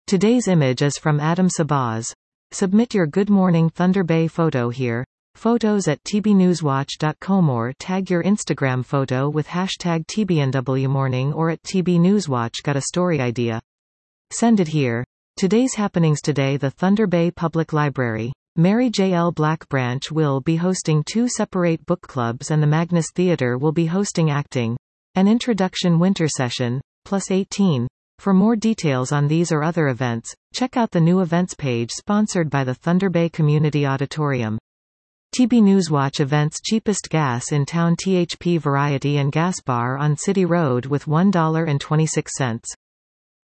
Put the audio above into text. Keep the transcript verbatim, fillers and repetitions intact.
Today's image is from Adam Sabaz. Submit your Good Morning Thunder Bay photo here. Photos at t b newswatch dot com or tag your Instagram photo with hashtag T B N W morning or at T B Newswatch. Got a story idea? Send it here. Today's happenings today: the Thunder Bay Public Library. Mary J L Blackbranch will be hosting two separate book clubs, and the Magnus Theatre will be hosting Acting, an Introduction Winter Session, plus eighteen. For more details on these or other events, check out the new events page sponsored by the Thunder Bay Community Auditorium. T B Newswatch events: cheapest gas in town, T H P Variety and Gas Bar on City Road with one dollar and twenty-six cents.